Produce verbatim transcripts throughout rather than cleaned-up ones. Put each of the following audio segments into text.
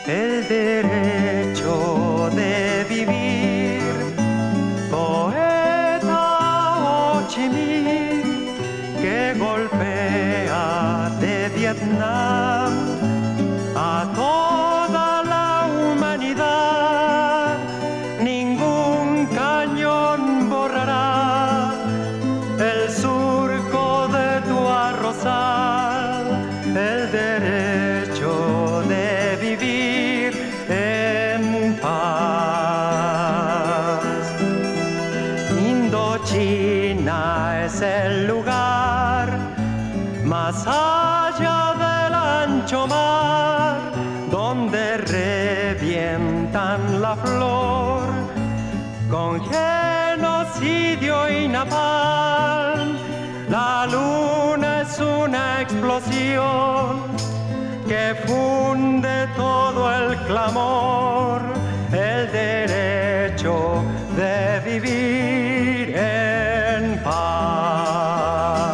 el derecho de vivir. Poeta Ho Chi Minh, que golpea de Vietnam a toda la humanidad. Ningún cañón borrará el surco de tu arrozal, el derecho de vivir en paz. Indochina es el lugar más allá del ancho mar, donde revientan la flor con genocidio y napalm. La luna es una explosión que funde todo el clamor, el derecho de vivir en paz.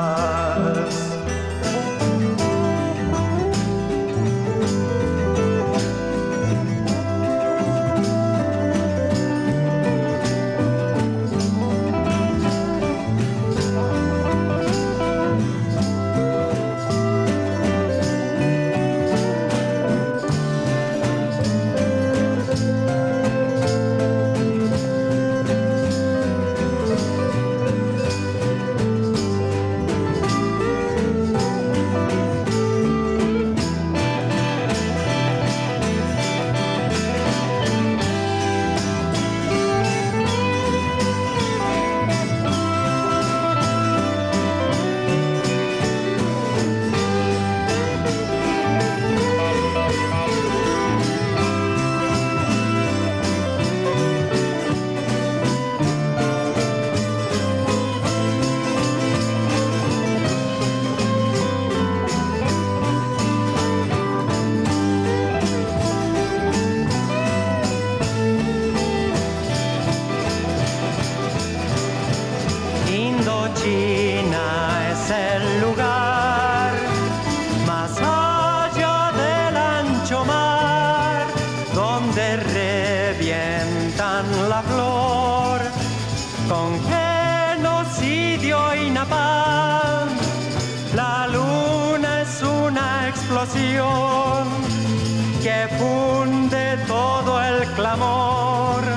Indochina es el lugar más allá del ancho mar, donde revientan la flor con genocidio y napalm. La luna es una explosión que funde todo el clamor,